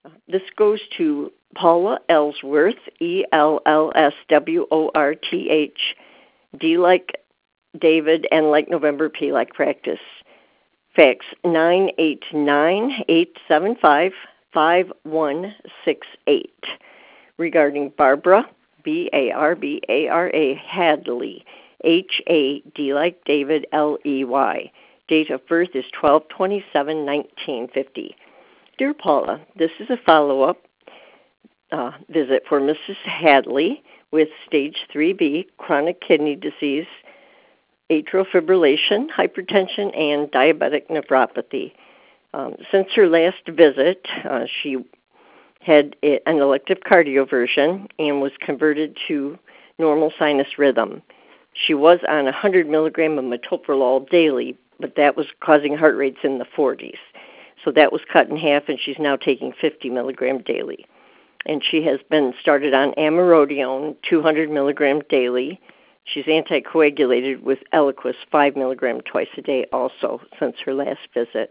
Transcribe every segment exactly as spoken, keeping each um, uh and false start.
This goes to Paula Ellsworth, E L L S W O R T H, D like David, N like November, P like practice. Fax nine eight nine, eight seven five, five one six eight. Regarding Barbara, B A R B A R A, Hadley, H A D like David, L E Y. Date of birth is twelve twenty-seven nineteen fifty. Dear Paula, this is a follow-up uh, visit for Missus Hadley with stage three B, chronic kidney disease, atrial fibrillation, hypertension, and diabetic nephropathy. Um, since her last visit, uh, she had a, an elective cardioversion and was converted to normal sinus rhythm. She was on one hundred milligrams of metoprolol daily, but that was causing heart rates in the forties. So that was cut in half, and she's now taking fifty milligrams daily. And she has been started on amiodarone, two hundred milligrams daily. She's anticoagulated with Eliquis, five milligrams twice a day also since her last visit.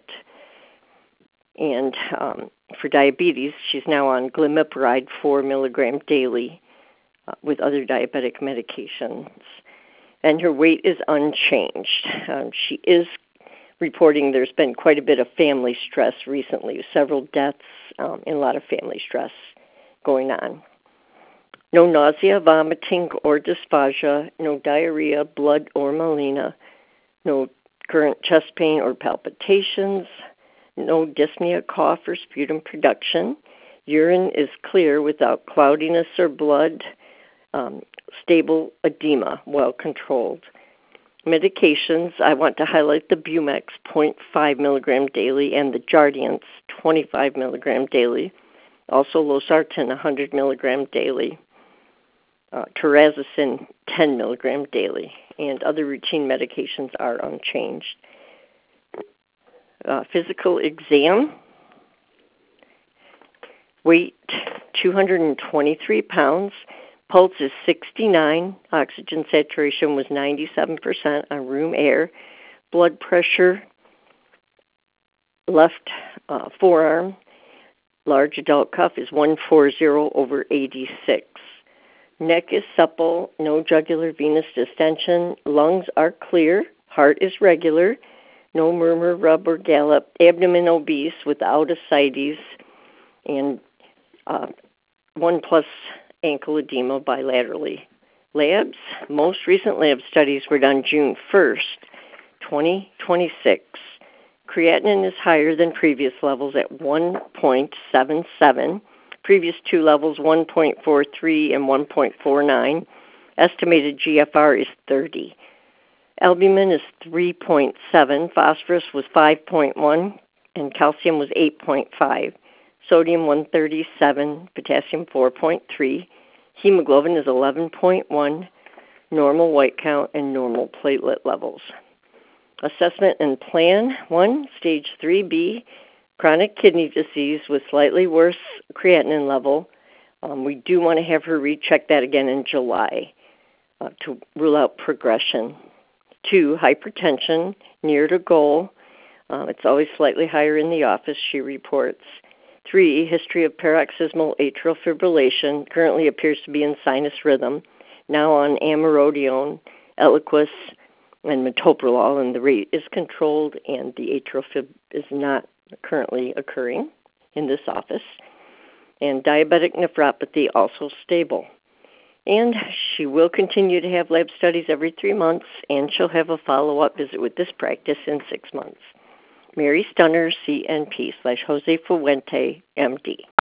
And um, for diabetes, she's now on glimepiride, four milligrams daily uh, with other diabetic medications. And her weight is unchanged. Um, she is reporting there's been quite a bit of family stress recently, several deaths um, and a lot of family stress going on. No nausea, vomiting, or dysphagia, no diarrhea, blood, or melena, no current chest pain or palpitations, no dyspnea, cough, or sputum production. Urine is clear without cloudiness or blood, um, stable edema, well controlled. Medications, I want to highlight the Bumex, zero point five milligrams daily, and the Jardiance, twenty-five milligrams daily. Also losartan, one hundred milligrams daily. Uh, Terazacin, ten milligrams daily, and other routine medications are unchanged. Uh, physical exam, weight two hundred twenty-three pounds, pulse is sixty-nine, oxygen saturation was ninety-seven percent on room air, blood pressure, left uh, forearm, large adult cuff is one forty over eighty-six. Neck is supple, no jugular venous distension, lungs are clear, heart is regular, no murmur, rub, or gallop, abdomen obese without ascites, and uh, one plus ankle edema bilaterally. Labs, most recent lab studies were done June first, twenty twenty-six. Creatinine is higher than previous levels at one point seven seven. Previous two levels, one point four three and one point four nine. Estimated G F R is thirty. Albumin is three point seven. Phosphorus was five point one, and calcium was eight point five. Sodium one thirty-seven, potassium four point three. Hemoglobin is eleven point one, normal white count, and normal platelet levels. Assessment and plan, one, stage three B, chronic kidney disease with slightly worse creatinine level. Um, we do want to have her recheck that again in July uh, to rule out progression. Two, hypertension, near to goal. Uh, it's always slightly higher in the office, she reports. Three, history of paroxysmal atrial fibrillation, currently appears to be in sinus rhythm, now on amiodarone, Eliquis, and metoprolol, and the rate is controlled, and the atrial fib is not currently occurring in this office. And diabetic nephropathy also stable. And she will continue to have lab studies every three months, and she'll have a follow-up visit with this practice in six months. Mary Stunner, C N P slash Jose Fuente, M D.